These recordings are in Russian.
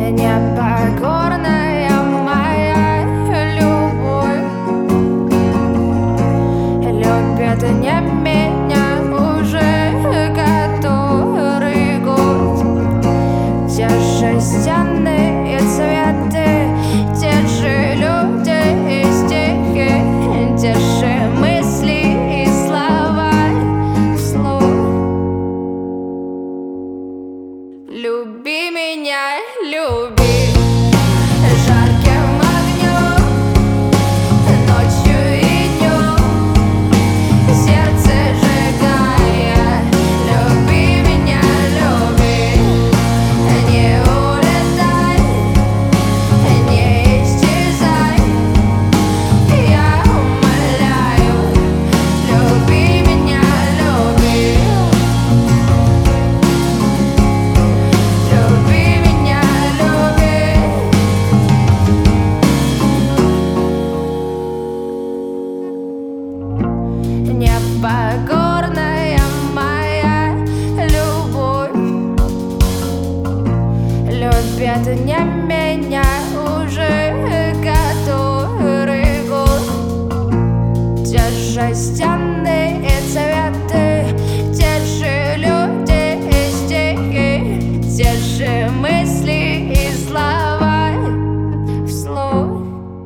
Непокорная моя любовь любит не меня уже который год. Те же стены и цветы, те же люди и стихи, те же мысли и слова вслух. Люби меня, люби. Жарким огнем, ночью и днем, сердце сжигая. Люби меня, люби. Не улетай, не исчезай. Я умоляю, люби меня, люби. Люби меня, люби. Непокорная моя любовь любит не меня уже который год. Те же стены и цветы, те же люди и стихи, те же мысли и слова вслух.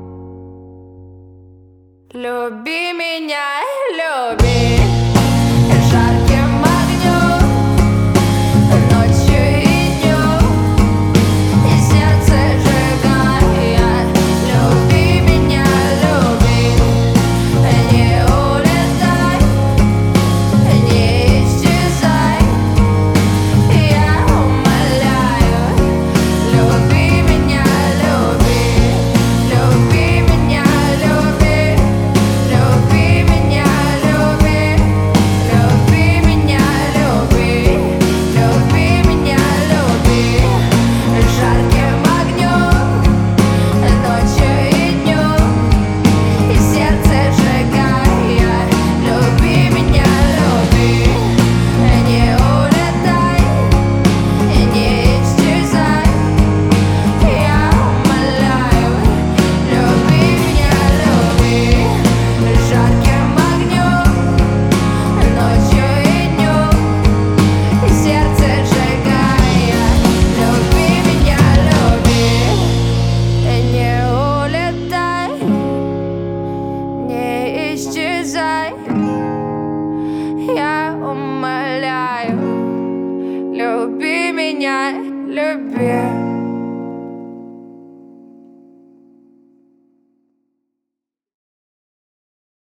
Люби меня, люби. Жарким огнем, ночью и днем, и сердце сжигая. Люби меня, люби. Не улетай, не исчезай. Я умоляю, люби меня, люби. Люби меня, люби. Люби меня, люби. Люби меня, люби. Люби меня, люби. Жарким огнем, ночью и днем, и сердце сжигая. Люби меня, люби. Не улетай, не исчезай. Я умоляю, люби меня, люби. Жарким огнем, ночью и днем, и сердце сжигая. Люби меня, люби. Не улетай, не исчезай. Я умоляю, люби меня, люби.